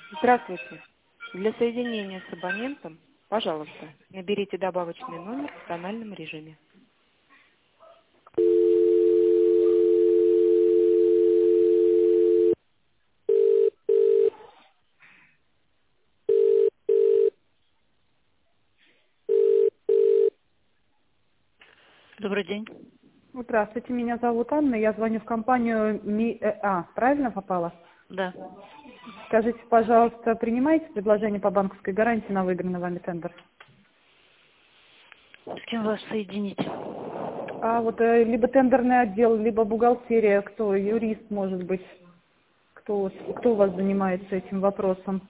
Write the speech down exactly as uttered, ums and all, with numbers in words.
Здравствуйте. Для соединения с абонентом, пожалуйста, наберите добавочный номер в тональном режиме. Добрый день. Здравствуйте, меня зовут Анна, я звоню в компанию Ми... э, А, правильно попала? Да. Скажите, пожалуйста, принимаете предложение по банковской гарантии на выигранный вами тендер? С кем вас соединить? А вот э, либо тендерный отдел, либо бухгалтерия, кто, юрист, может быть, кто, кто у вас занимается этим вопросом?